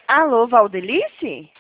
Alô, Valdelice?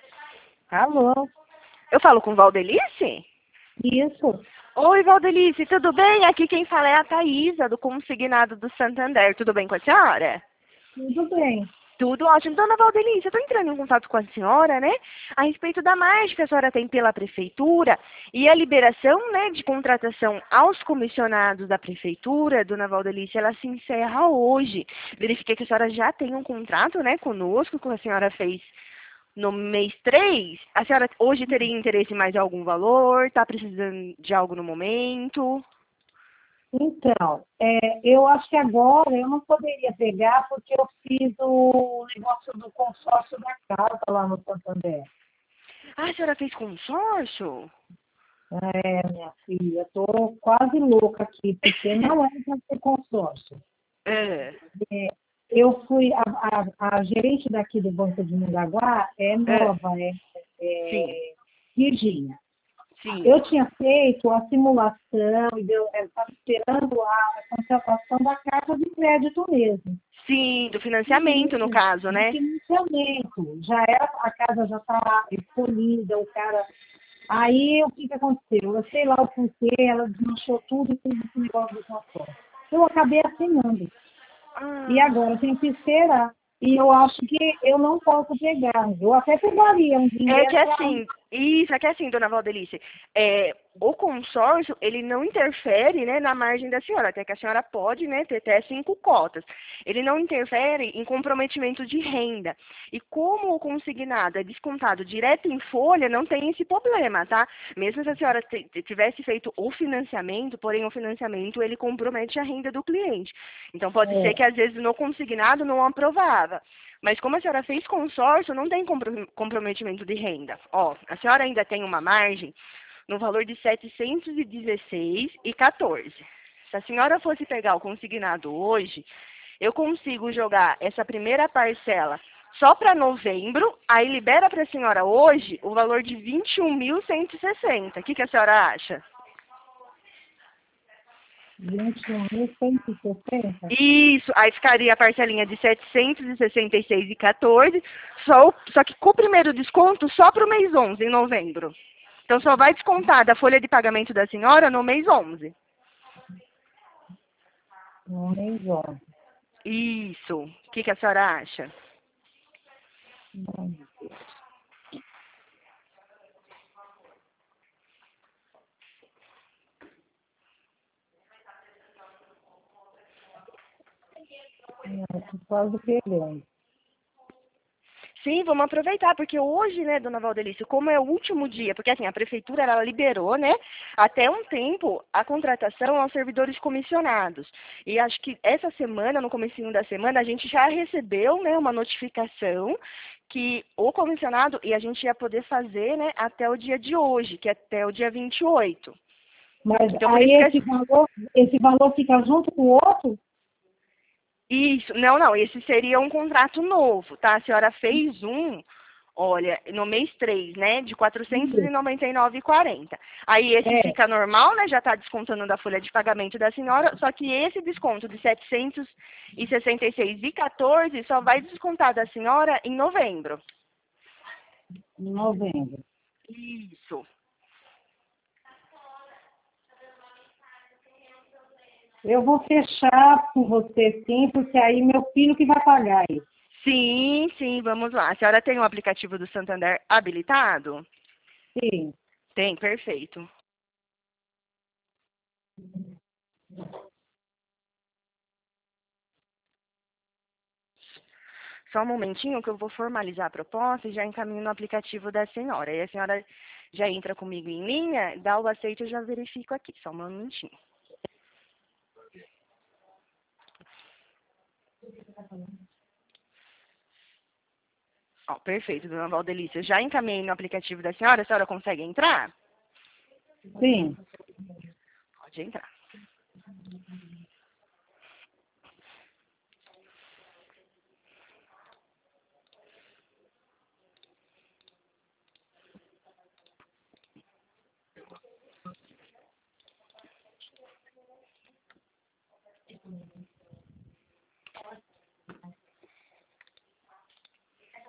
Alô, Eu falo com Valdelice? isso, Oi, Valdelice, tudo bem? Aqui quem fala é a Thaísa, do Consignado do Santander. Tudo bem com a senhora? tudo bem. Tudo ótimo. Dona Valdelice, eu estou entrando em contato com a senhora, né? A respeito da margem que a senhora tem pela Prefeitura e a liberação, né, de contratação aos comissionados da Prefeitura, Dona Valdelice, ela se encerra hoje. Verifiquei que a senhora já tem um contrato, né, conosco, que a senhora fez no mês 3. A senhora hoje teria interesse em mais algum valor? Está precisando de algo no momento? Então, eu acho que agora eu não poderia pegar porque eu fiz o negócio do consórcio da casa lá no Santander. Ah, a senhora fez consórcio? Minha filha, estou quase louca aqui, porque não é para ser consórcio. É, É, eu fui, a gerente daqui do Banco de Mongaguá é é, nova, sim, Virgínia. sim. Eu tinha feito a simulação e estava esperando a contratação da carta de crédito mesmo. Sim, do financiamento, no E caso, de né? financiamento. A casa já está escolhida, o cara. Aí o que aconteceu? Eu sei lá o porquê, ela desmanchou tudo e fez esse negócio do consórcio. Eu acabei assinando. E Ah. agora tem que esperar. E eu acho que eu não posso pegar. Eu até pegaria um É que dinheiro para. assim, isso, é que assim, dona Valdelice, o consórcio, ele não interfere, né, na margem da senhora, até que a senhora pode, né, ter até 5 cotas. Ele não interfere em comprometimento de renda. E como o consignado é descontado direto em folha, não tem esse problema, tá? Mesmo se a senhora tivesse feito o financiamento, porém o financiamento, ele compromete a renda do cliente. Então pode ser que às vezes no consignado não aprovava. Mas como a senhora fez consórcio, não tem comprometimento de renda. Ó, a senhora ainda tem uma margem no valor de 716,14. Se a senhora fosse pegar o consignado hoje, eu consigo jogar essa primeira parcela só para novembro, aí libera para a senhora hoje o valor de 21.160. O que a senhora acha? 21.160. Isso, aí ficaria a parcelinha de 766,14, só que com o primeiro desconto só para o mês 11, em novembro. Então só vai descontar da folha de pagamento da senhora no mês 11. Não nem joga. Isso. O que a senhora acha? Estou quase pegando. Sim, vamos aproveitar, porque hoje, né, dona Valdelice, como é o último dia, porque assim, a prefeitura, ela liberou, né, até um tempo, a contratação aos servidores comissionados. E acho que essa semana, no comecinho da semana, a gente já recebeu, né, uma notificação que o comissionado, e a gente ia poder fazer, né, até o dia de hoje, que é até o dia 28. Mas Então, por aí isso que esse valor fica junto com o outro? isso, não, esse seria um contrato novo, tá? A senhora fez um, olha, no mês 3, né, de Isso. 499,40. Aí esse É, fica normal, né, já está descontando da folha de pagamento da senhora, só que esse desconto de 766,14 só vai descontar da senhora em novembro. em novembro. Isso. Eu vou fechar com você sim, porque aí meu filho que vai pagar isso. Sim, sim, vamos lá. A senhora tem o aplicativo do Santander habilitado? Sim. Tem, perfeito. Só um momentinho que eu vou formalizar a proposta e já encaminho no aplicativo da senhora. E a senhora já entra comigo em linha, dá o aceito, eu já verifico aqui. Só um momentinho. Ó, perfeito, dona Valdelice. Eu já encaminhei no aplicativo da senhora. A senhora consegue entrar? Sim. Pode entrar.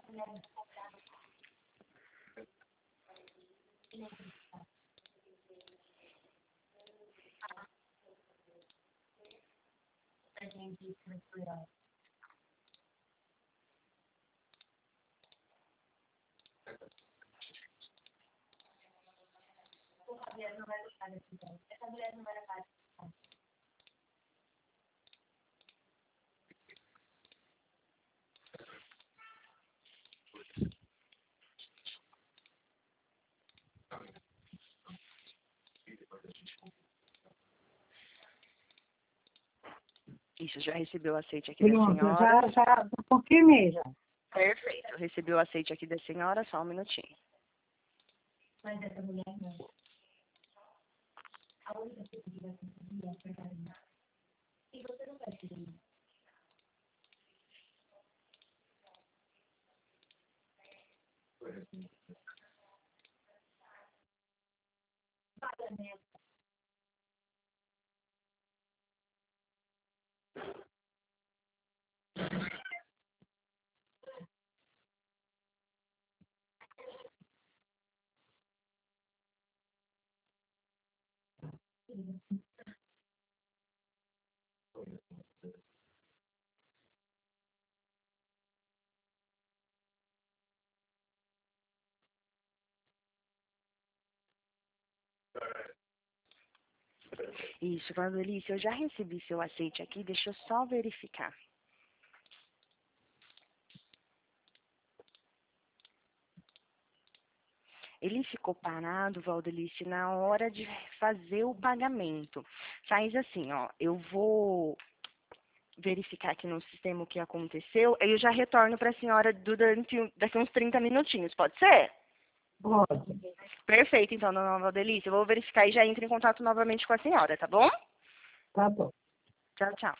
Isso, já recebeu o aceite aqui da Pronto, senhora. já confirmei já. Perfeito, eu recebi o aceite aqui da senhora, só um minutinho. Mas essa mulher não. A única coisa que vai conseguir é acertar nada. E você não vai ter isso. Vai, né? Isso, Vandelice, eu já recebi seu aceite aqui, deixa eu só verificar. Ele ficou parado, Valdelice, na hora de fazer o pagamento. Faz assim, ó, eu vou verificar aqui no sistema o que aconteceu, aí eu já retorno para a senhora daqui uns 30 minutinhos, pode ser? Pode. Perfeito, então, dona Valdelice, eu vou verificar e já entro em contato novamente com a senhora, tá bom? Tá bom. Tchau, tchau.